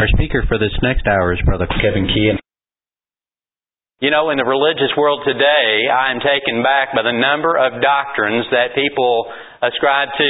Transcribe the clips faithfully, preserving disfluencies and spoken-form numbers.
Our speaker for this next hour is Brother Kevin Key. You know, in the religious world today, I am taken back by the number of doctrines that people ascribe to.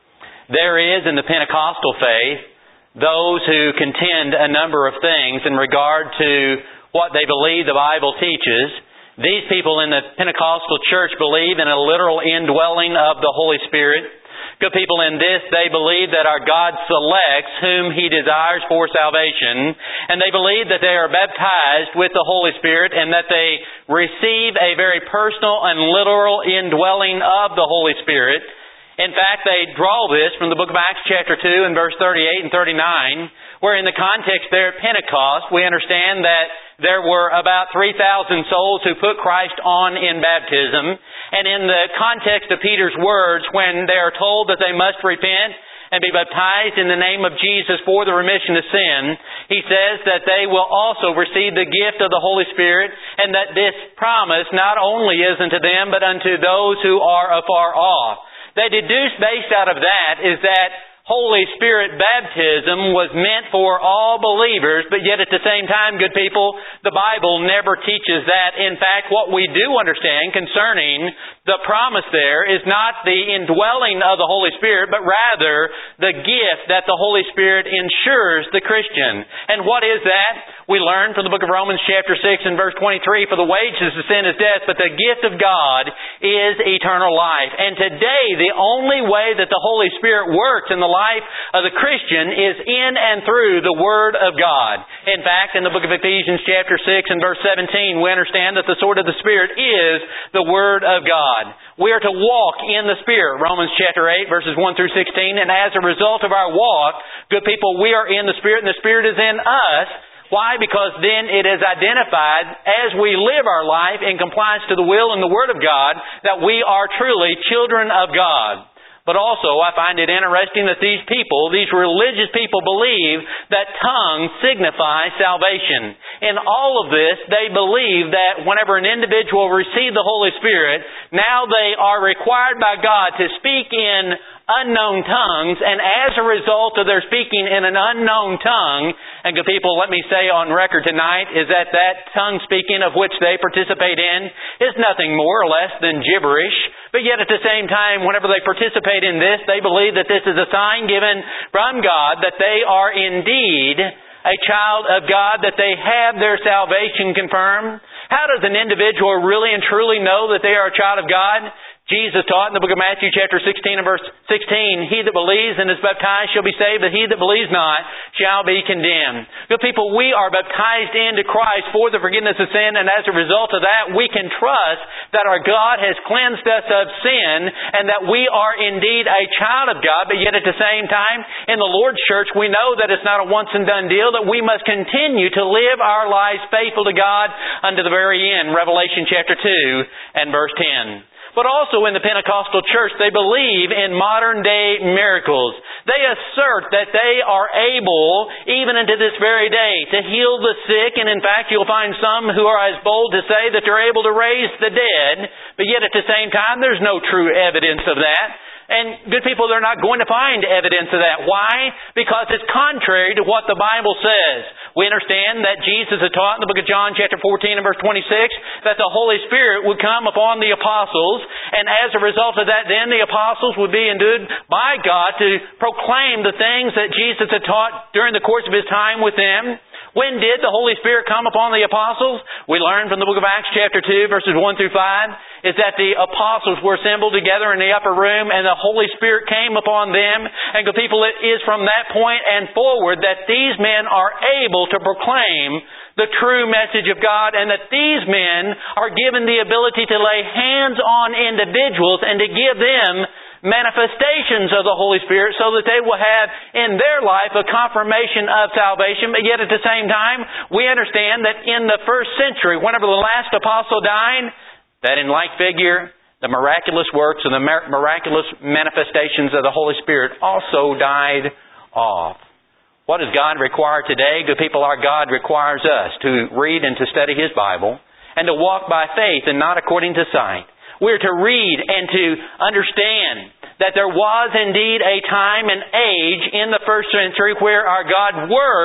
There is, in the Pentecostal faith, those who contend a number of things in regard to what they believe the Bible teaches. These people in the Pentecostal church believe in a literal indwelling of the Holy Spirit. Good people in this, they believe that our God selects whom He desires for salvation, and they believe that they are baptized with the Holy Spirit and that they receive a very personal and literal indwelling of the Holy Spirit. In fact, they draw this from the book of Acts chapter two and verse thirty-eight and thirty-nine, where in the context there at Pentecost, we understand that there were about three thousand souls who put Christ on in baptism. And in the context of Peter's words, when they are told that they must repent and be baptized in the name of Jesus for the remission of sin, he says that they will also receive the gift of the Holy Spirit, and that this promise not only is unto them, but unto those who are afar off. They deduce based out of that is that Holy Spirit baptism was meant for all believers, but yet at the same time, good people, the Bible never teaches that. In fact, what we do understand concerning the promise there is not the indwelling of the Holy Spirit, but rather the gift that the Holy Spirit ensures the Christian. And what is that? We learn from the book of Romans chapter six and verse twenty-three, for the wages of sin is death, but the gift of God is eternal life. And today, the only way that the Holy Spirit works in the life of the Christian is in and through the Word of God. In fact, in the book of Ephesians chapter six and verse seventeen, we understand that the sword of the Spirit is the Word of God. We are to walk in the Spirit, Romans chapter eight, verses one through sixteen, and as a result of our walk, good people, we are in the Spirit, and the Spirit is in us. Why? Because then it is identified as we live our life in compliance to the will and the Word of God that we are truly children of God. But also, I find it interesting that these people, these religious people, believe that tongues signify salvation. In all of this, they believe that whenever an individual receives the Holy Spirit, now they are required by God to speak in unknown tongues, and as a result of their speaking in an unknown tongue, and good people, let me say on record tonight, is that that tongue speaking of which they participate in is nothing more or less than gibberish. But yet at the same time, whenever they participate in this, they believe that this is a sign given from God that they are indeed a child of God, that they have their salvation confirmed. How does an individual really and truly know that they are a child of God? Jesus taught in the book of Matthew chapter sixteen and verse sixteen, he that believes and is baptized shall be saved, but he that believes not shall be condemned. Good people, we are baptized into Christ for the forgiveness of sin, and as a result of that, we can trust that our God has cleansed us of sin, and that we are indeed a child of God, but yet at the same time, in the Lord's church, we know that it's not a once and done deal, that we must continue to live our lives faithful to God unto the very end. Revelation chapter two and verse ten. But also in the Pentecostal church, they believe in modern day miracles. They assert that they are able, even into this very day, to heal the sick. And in fact, you'll find some who are as bold to say that they're able to raise the dead. But yet at the same time, there's no true evidence of that. And good people, they're not going to find evidence of that. Why? Because it's contrary to what the Bible says. We understand that Jesus had taught in the book of John chapter fourteen and verse twenty-six that the Holy Spirit would come upon the apostles, and as a result of that then the apostles would be endued by God to proclaim the things that Jesus had taught during the course of His time with them. When did the Holy Spirit come upon the apostles? We learn from the book of Acts chapter two verses one through five is that the apostles were assembled together in the upper room and the Holy Spirit came upon them. And good people, it is from that point and forward that these men are able to proclaim the true message of God, and that these men are given the ability to lay hands on individuals and to give them manifestations of the Holy Spirit so that they will have in their life a confirmation of salvation. But yet at the same time, we understand that in the first century, whenever the last apostle died, that in like figure, the miraculous works and the miraculous manifestations of the Holy Spirit also died off. What does God require today? Good people, our God requires us to read and to study His Bible and to walk by faith and not according to sight. We're to read and to understand that there was indeed a time and age in the first century where our God worked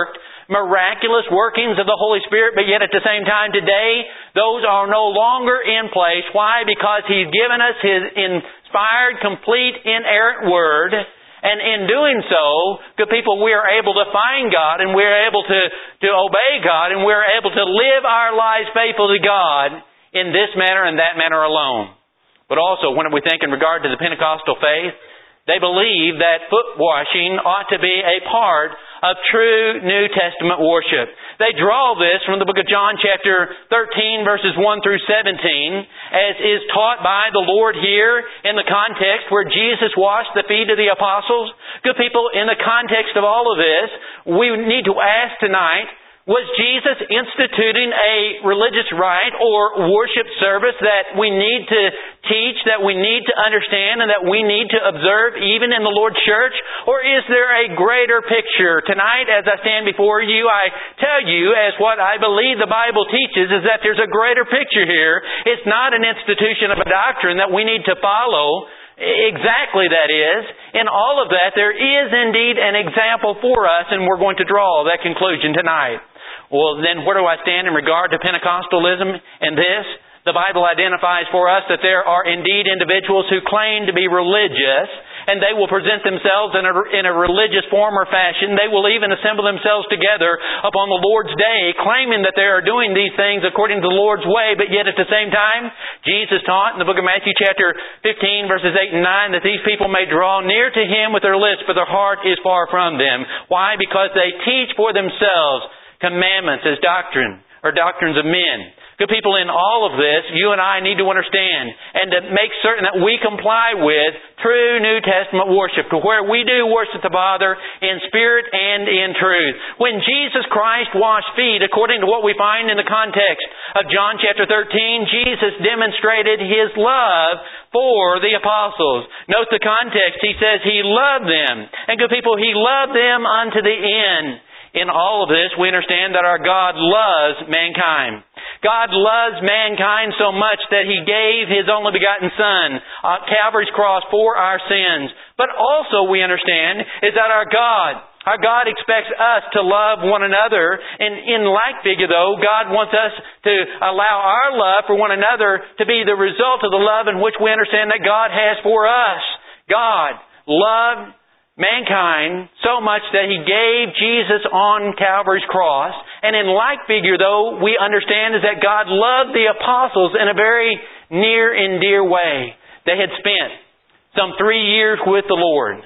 miraculous workings of the Holy Spirit, but yet at the same time today, those are no longer in place. Why? Because He's given us His inspired, complete, inerrant Word. And in doing so, good people, we are able to find God, and we are able to, to obey God, and we are able to live our lives faithful to God in this manner and that manner alone. But also, when we think in regard to the Pentecostal faith, they believe that foot washing ought to be a part of true New Testament worship. They draw this from the book of John chapter thirteen verses one through seventeen, as is taught by the Lord here in the context where Jesus washed the feet of the apostles. Good people, in the context of all of this, we need to ask tonight, was Jesus instituting a religious rite or worship service that we need to teach, that we need to understand, and that we need to observe even in the Lord's church? Or is there a greater picture? Tonight, as I stand before you, I tell you, as what I believe the Bible teaches, is that there's a greater picture here. It's not an institution of a doctrine that we need to follow. Exactly, that is. In all of that, there is indeed an example for us, and we're going to draw that conclusion tonight. Well, then where do I stand in regard to Pentecostalism and this? The Bible identifies for us that there are indeed individuals who claim to be religious, and they will present themselves in a, in a religious form or fashion. They will even assemble themselves together upon the Lord's day, claiming that they are doing these things according to the Lord's way, but yet at the same time, Jesus taught in the book of Matthew chapter fifteen, verses eight and nine, that these people may draw near to Him with their lips, but their heart is far from them. Why? Because they teach for themselves commandments as doctrine, or doctrines of men. Good people, in all of this, you and I need to understand and to make certain that we comply with true New Testament worship, to where we do worship the Father in spirit and in truth. When Jesus Christ washed feet, according to what we find in the context of John chapter thirteen, Jesus demonstrated His love for the apostles. Note the context. He says He loved them. And good people, He loved them unto the end. In all of this, we understand that our God loves mankind. God loves mankind so much that He gave His only begotten Son on Calvary's cross for our sins. But also we understand is that our God, our God expects us to love one another. And in like figure though, God wants us to allow our love for one another to be the result of the love in which we understand that God has for us. God loved mankind so much that He gave Jesus on Calvary's cross. And in like figure, though, we understand is that God loved the apostles in a very near and dear way. They had spent some three years with the Lord.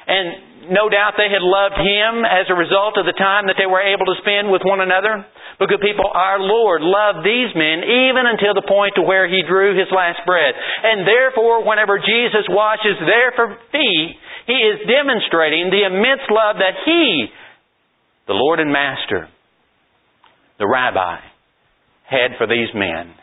And no doubt they had loved Him as a result of the time that they were able to spend with one another. But good people, our Lord loved these men even until the point to where He drew His last breath. And therefore, whenever Jesus washes their feet, He is demonstrating the immense love that He, the Lord and Master, the Rabbi, had for these men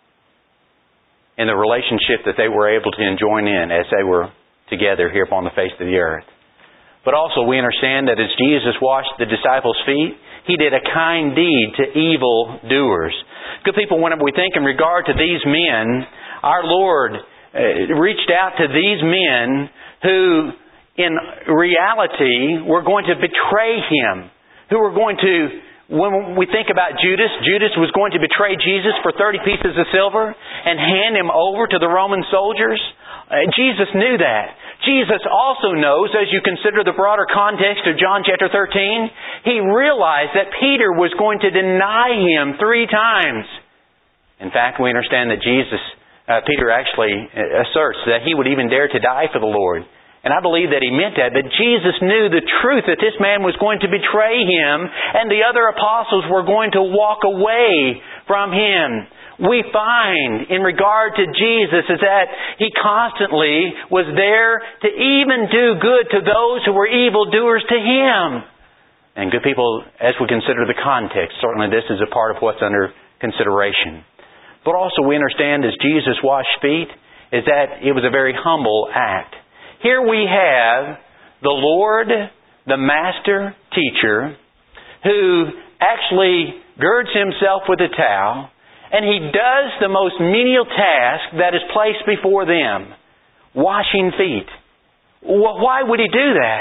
in the relationship that they were able to join in as they were together here upon the face of the earth. But also we understand that as Jesus washed the disciples' feet, He did a kind deed to evil doers. Good people, whenever we think in regard to these men, our Lord reached out to these men who in reality were going to betray Him, who were going to, when we think about Judas, Judas was going to betray Jesus for thirty pieces of silver and hand Him over to the Roman soldiers. Uh, Jesus knew that. Jesus also knows, as you consider the broader context of John chapter thirteen, He realized that Peter was going to deny Him three times. In fact, we understand that Jesus, uh, Peter actually asserts that he would even dare to die for the Lord. And I believe that he meant that, but Jesus knew the truth that this man was going to betray Him and the other apostles were going to walk away from Him. We find in regard to Jesus is that He constantly was there to even do good to those who were evildoers to Him. And good people, as we consider the context, certainly this is a part of what's under consideration. But also we understand as Jesus washed feet is that it was a very humble act. Here we have the Lord, the Master Teacher, who actually girds Himself with a towel, and He does the most menial task that is placed before them, washing feet. Why would He do that?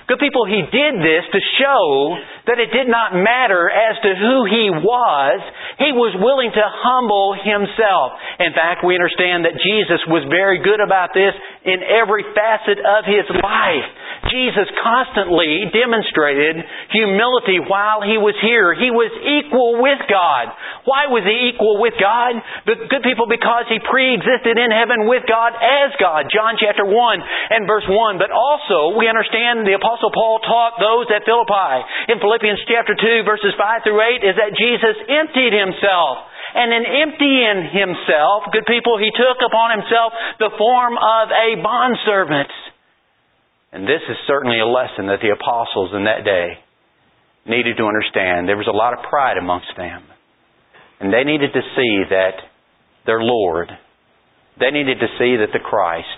Good people, He did this to show that it did not matter as to who He was. He was willing to humble Himself. In fact, we understand that Jesus was very good about this in every facet of His life. Jesus constantly demonstrated humility while He was here. He was equal with God. Why was He equal with God? Good people, because He pre-existed in heaven with God as God. John chapter one and verse one. But also, we understand the Apostle Paul taught those at Philippi in Philippians chapter two verses five through eight is that Jesus emptied Himself. And in emptying Himself, good people, He took upon Himself the form of a bondservant. And this is certainly a lesson that the apostles in that day needed to understand. There was a lot of pride amongst them. And they needed to see that their Lord, they needed to see that the Christ,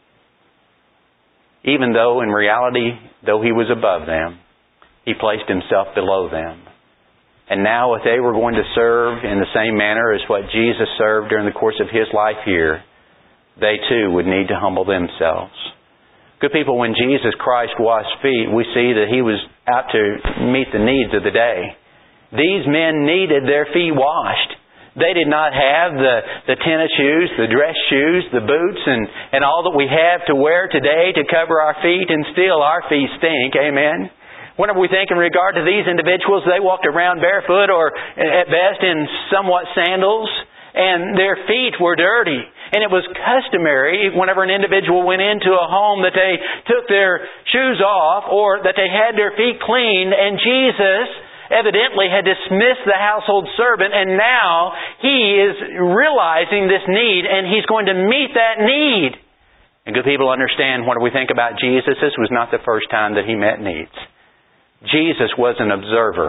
even though in reality, though He was above them, He placed Himself below them. And now if they were going to serve in the same manner as what Jesus served during the course of His life here, they too would need to humble themselves. Good people, when Jesus Christ washed feet, we see that He was out to meet the needs of the day. These men needed their feet washed. They did not have the, the tennis shoes, the dress shoes, the boots, and, and all that we have to wear today to cover our feet, and still our feet stink. Amen? Whenever we think in regard to these individuals, they walked around barefoot or at best in somewhat sandals, and their feet were dirty. And it was customary whenever an individual went into a home that they took their shoes off or that they had their feet cleaned. And Jesus evidently had dismissed the household servant, and now He is realizing this need and He's going to meet that need. And good people, understand when we think about Jesus, this was not the first time that He met needs. Jesus was an observer.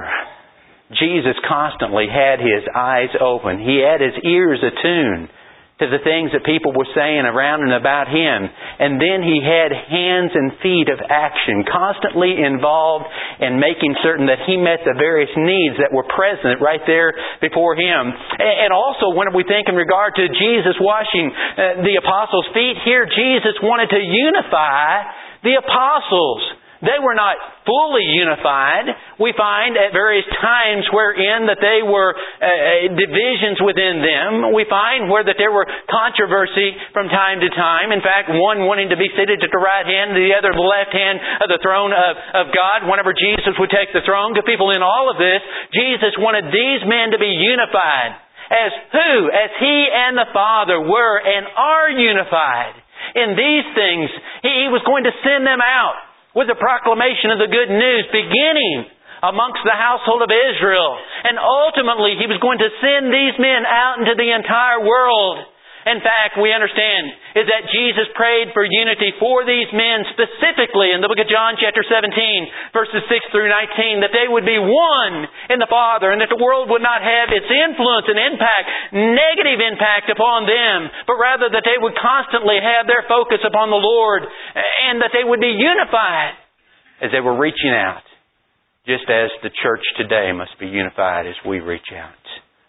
Jesus constantly had His eyes open. He had His ears attuned to the things that people were saying around and about Him. And then He had hands and feet of action, constantly involved in making certain that He met the various needs that were present right there before Him. And also, when we think in regard to Jesus washing the apostles' feet, here Jesus wanted to unify the apostles. They were not fully unified. We find at various times wherein that they were uh, divisions within them. We find where that there were controversy from time to time. In fact, one wanting to be seated at the right hand, the other the left hand of the throne of, of God whenever Jesus would take the throne. Good people, in all of this, Jesus wanted these men to be unified. As who? As He and the Father were and are unified. In these things, He was going to send them out with the proclamation of the good news, beginning amongst the household of Israel. And ultimately, He was going to send these men out into the entire world. In fact, we understand is that Jesus prayed for unity for these men specifically in the book of John chapter seventeen, verses six through nineteen, that they would be one in the Father and that the world would not have its influence and impact, negative impact upon them, but rather that they would constantly have their focus upon the Lord and that they would be unified as they were reaching out, just as the church today must be unified as we reach out,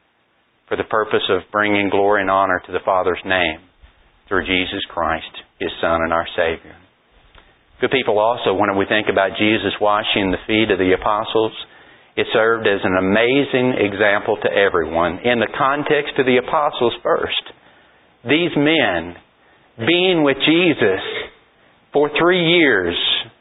for the purpose of bringing glory and honor to the Father's name through Jesus Christ, His Son and our Savior. Good people, also, when we think about Jesus washing the feet of the apostles, it served as an amazing example to everyone. In the context of the apostles first, these men, being with Jesus for three years,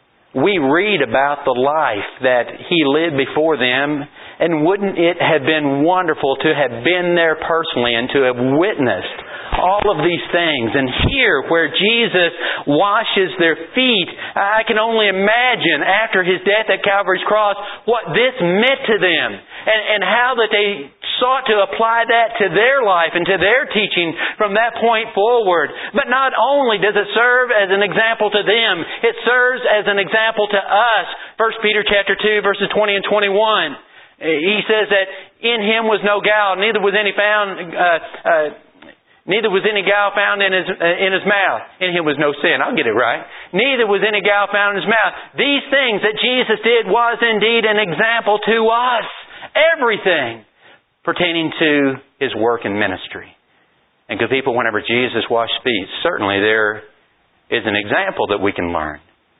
we read about the life that He lived before them. And wouldn't it have been wonderful to have been there personally and to have witnessed all of these things? And here, where Jesus washes their feet, I can only imagine after His death at Calvary's cross what this meant to them. And, and how that they sought to apply that to their life and to their teaching from that point forward. But not only does it serve as an example to them, it serves as an example to us. First Peter chapter two, verses twenty and twenty-one. He says that in Him was no guile, neither was any found, uh, uh, neither was any guile found in His uh, in His mouth. In Him was no sin. I'll get it right. Neither was any guile found in His mouth. These things that Jesus did was indeed an example to us. Everything pertaining to His work and ministry. And good people, whenever Jesus washed feet, certainly there is an example that we can learn.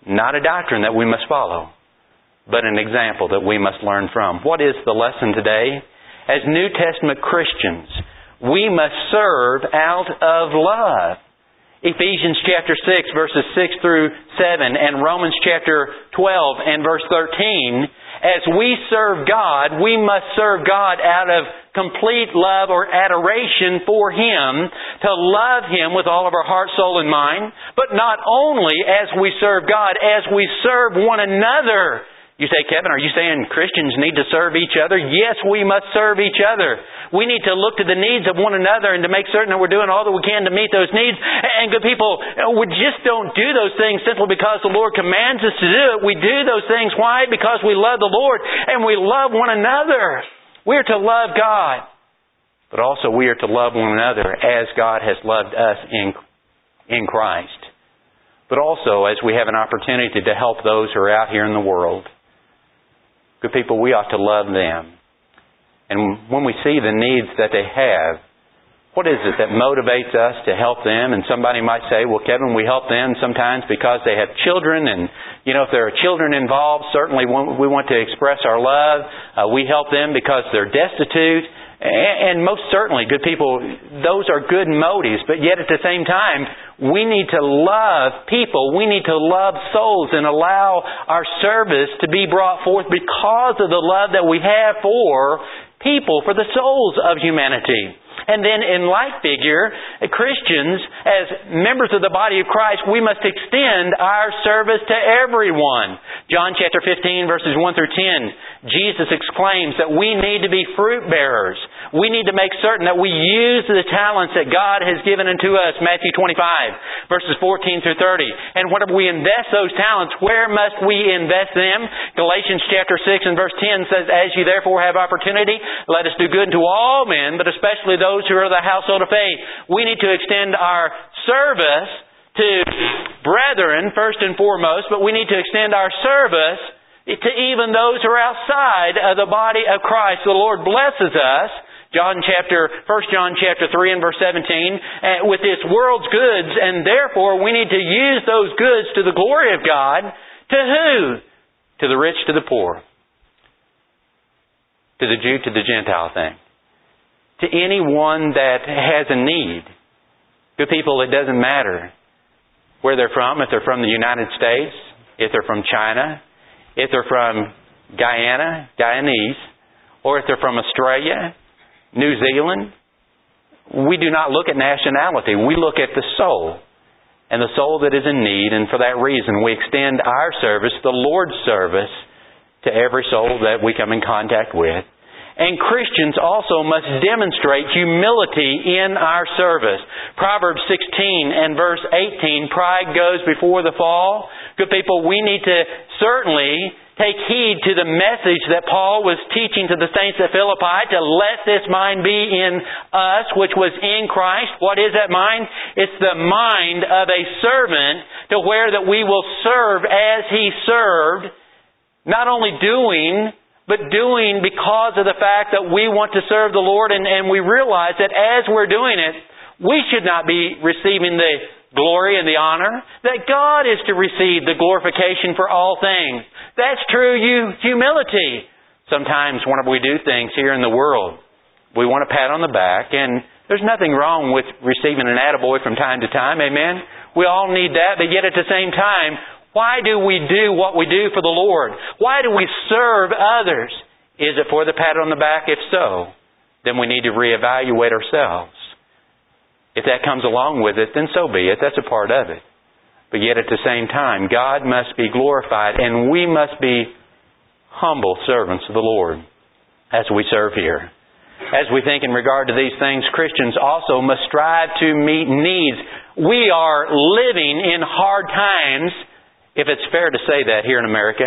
Not a doctrine that we must follow, but an example that we must learn from. What is the lesson today? As New Testament Christians, we must serve out of love. Ephesians chapter six, verses six through seven, and Romans chapter twelve and verse thirteen. As we serve God, we must serve God out of complete love or adoration for Him, to love Him with all of our heart, soul, and mind. But not only as we serve God, as we serve one another. You say, Kevin, are you saying Christians need to serve each other? Yes, we must serve each other. We need to look to the needs of one another and to make certain that we're doing all that we can to meet those needs. And good people, we just don't do those things simply because the Lord commands us to do it. We do those things. Why? Because we love the Lord and we love one another. We are to love God, but also we are to love one another as God has loved us in, in Christ. But also as we have an opportunity to help those who are out here in the world. Good people, we ought to love them. And when we see the needs that they have, what is it that motivates us to help them? And somebody might say, well, Kevin, we help them sometimes because they have children. And, you know, if there are children involved, certainly we want to express our love. Uh, we help them because they're destitute. And most certainly, good people, those are good motives. But yet at the same time, we need to love people. We need to love souls and allow our service to be brought forth because of the love that we have for people, for the souls of humanity. And then in like figure, Christians, as members of the body of Christ, we must extend our service to everyone. John chapter fifteen, verses one through ten, Jesus exclaims that we need to be fruit bearers. We need to make certain that we use the talents that God has given unto us. Matthew twenty-five, verses fourteen through thirty. And whenever we invest those talents, where must we invest them? Galatians chapter six and verse ten says, As you therefore have opportunity, let us do good unto all men, but especially those who are of the household of faith. We need to extend our service to brethren, first and foremost, but we need to extend our service to even those who are outside of the body of Christ. The Lord blesses us, John chapter, First John chapter three and verse seventeen, with this world's goods, and therefore we need to use those goods to the glory of God. To who? To the rich, to the poor. To the Jew, to the Gentile thing. To anyone that has a need. Good people, it doesn't matter where they're from. If they're from the United States, if they're from China, if they're from Guyana, Guyanese, or if they're from Australia, New Zealand. We do not look at nationality. We look at the soul. And the soul that is in need. And for that reason, we extend our service, the Lord's service, to every soul that we come in contact with. And Christians also must demonstrate humility in our service. Proverbs sixteen and verse eighteen, pride goes before the fall. Good people, we need to certainly take heed to the message that Paul was teaching to the saints at Philippi, to let this mind be in us, which was in Christ. What is that mind? It's the mind of a servant, to where that we will serve as He served, not only doing, but doing because of the fact that we want to serve the Lord, and, and we realize that as we're doing it, we should not be receiving the glory and the honor, that God is to receive the glorification for all things. That's true humility. Sometimes whenever we do things here in the world, we want a pat on the back, and there's nothing wrong with receiving an attaboy from time to time, amen? We all need that, but yet at the same time, why do we do what we do for the Lord? Why do we serve others? Is it for the pat on the back? If so, then we need to reevaluate ourselves. If that comes along with it, then so be it. That's a part of it. But yet at the same time, God must be glorified, and we must be humble servants of the Lord as we serve here. As we think in regard to these things, Christians also must strive to meet needs. We are living in hard times, if it's fair to say that here in America.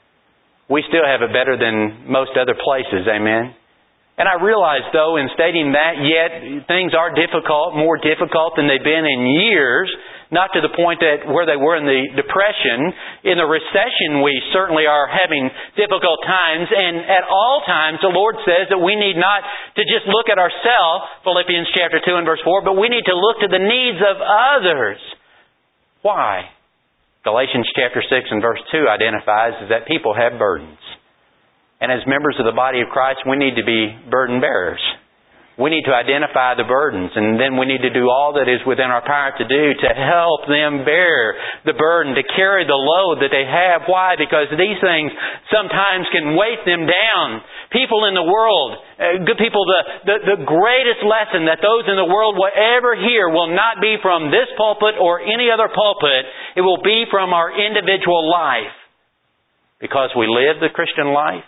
We still have it better than most other places, amen? And I realize, though, in stating that, yet things are difficult, more difficult than they've been in years, not to the point that where they were in the Depression. In the recession, we certainly are having difficult times, and at all times, the Lord says that we need not to just look at ourselves, Philippians chapter two and verse four, but we need to look to the needs of others. Why? Galatians chapter six and verse two identifies is that people have burdens. And as members of the body of Christ, we need to be burden bearers. We need to identify the burdens, and then we need to do all that is within our power to do to help them bear the burden, to carry the load that they have. Why? Because these things sometimes can weight them down. People in the world, uh, good people, the, the, the greatest lesson that those in the world will ever hear will not be from this pulpit or any other pulpit. It will be from our individual life. Because we live the Christian life,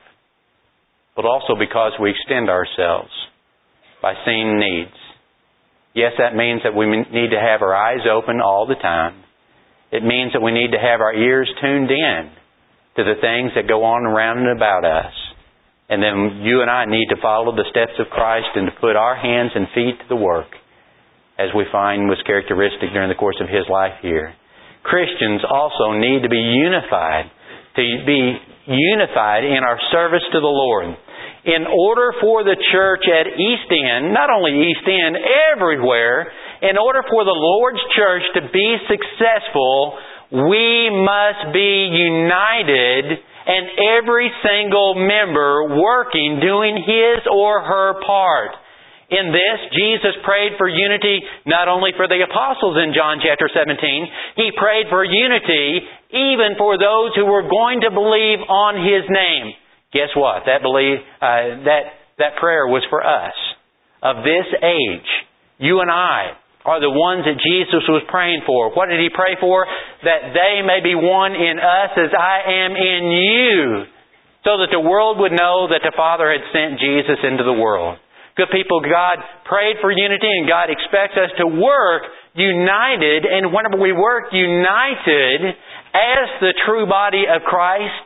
but also because we extend ourselves by seeing needs. Yes, that means that we need to have our eyes open all the time. It means that we need to have our ears tuned in to the things that go on around and about us. And then you and I need to follow the steps of Christ and to put our hands and feet to the work, as we find was characteristic during the course of His life here. Christians also need to be unified, to be unified in our service to the Lord. In order for the church at East End, not only East End, everywhere, in order for the Lord's church to be successful, we must be united and every single member working, doing his or her part. In this, Jesus prayed for unity not only for the apostles in John chapter seventeen, He prayed for unity even for those who were going to believe on His name. Guess what? That believe uh, that that prayer was for us of this age. You and I are the ones that Jesus was praying for. What did He pray for? That they may be one in us as I am in you, so that the world would know that the Father had sent Jesus into the world. Good people, God prayed for unity, and God expects us to work united, and whenever we work united as the true body of Christ,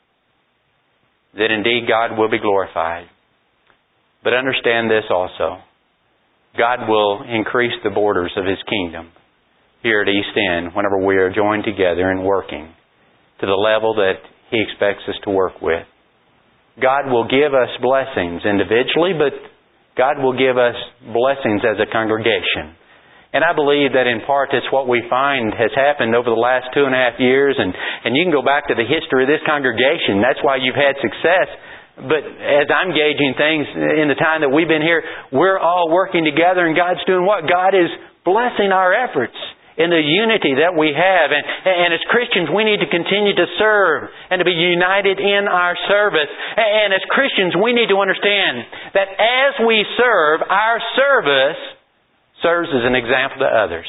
that indeed God will be glorified. But understand this also. God will increase the borders of His kingdom here at East End whenever we are joined together and working to the level that He expects us to work with. God will give us blessings individually, but God will give us blessings as a congregation. And I believe that in part it's what we find has happened over the last two and a half years. And, and you can go back to the history of this congregation. That's why you've had success. But as I'm gauging things in the time that we've been here, we're all working together and God's doing what? God is blessing our efforts in the unity that we have. And, and as Christians, we need to continue to serve and to be united in our service. And as Christians, we need to understand that as we serve, our service serves as an example to others.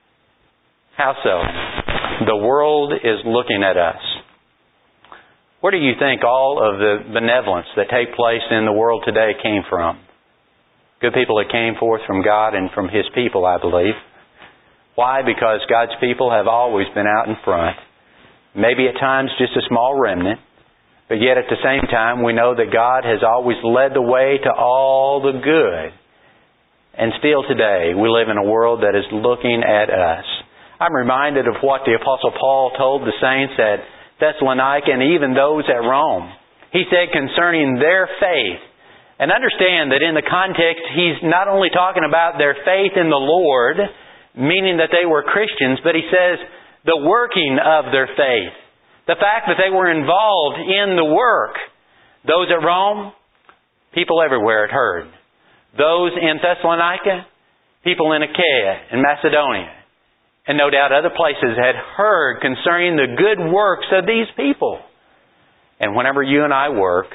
How so? The world is looking at us. Where do you think all of the benevolence that take place in the world today came from? Good people, it came forth from God and from His people, I believe. Why? Because God's people have always been out in front. Maybe at times just a small remnant, but yet at the same time we know that God has always led the way to all the good. And still today, we live in a world that is looking at us. I'm reminded of what the Apostle Paul told the saints at Thessalonica and even those at Rome. He said concerning their faith, and understand that in the context, he's not only talking about their faith in the Lord, meaning that they were Christians, but he says the working of their faith. The fact that they were involved in the work. Those at Rome, people everywhere had heard. Those in Thessalonica, people in Achaia and Macedonia, and no doubt other places had heard concerning the good works of these people. And whenever you and I work,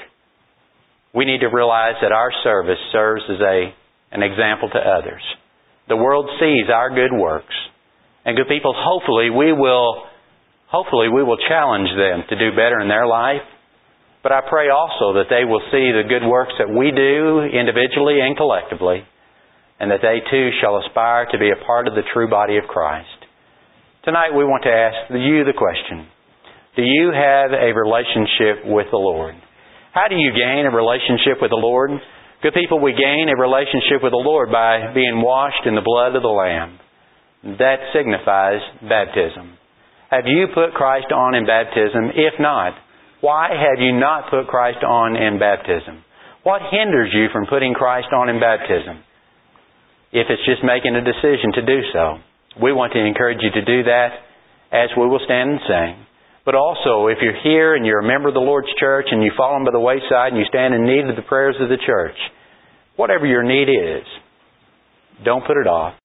we need to realize that our service serves as a an example to others. The world sees our good works. And good people, hopefully we will hopefully we will challenge them to do better in their life. But I pray also that they will see the good works that we do individually and collectively, and that they too shall aspire to be a part of the true body of Christ. Tonight we want to ask you the question, do you have a relationship with the Lord? How do you gain a relationship with the Lord? Good people, we gain a relationship with the Lord by being washed in the blood of the Lamb. That signifies baptism. Have you put Christ on in baptism? If not, why have you not put Christ on in baptism? What hinders you from putting Christ on in baptism? If it's just making a decision to do so, we want to encourage you to do that as we will stand and sing. But also, if you're here and you're a member of the Lord's church and you've fallen by the wayside and you stand in need of the prayers of the church, whatever your need is, don't put it off.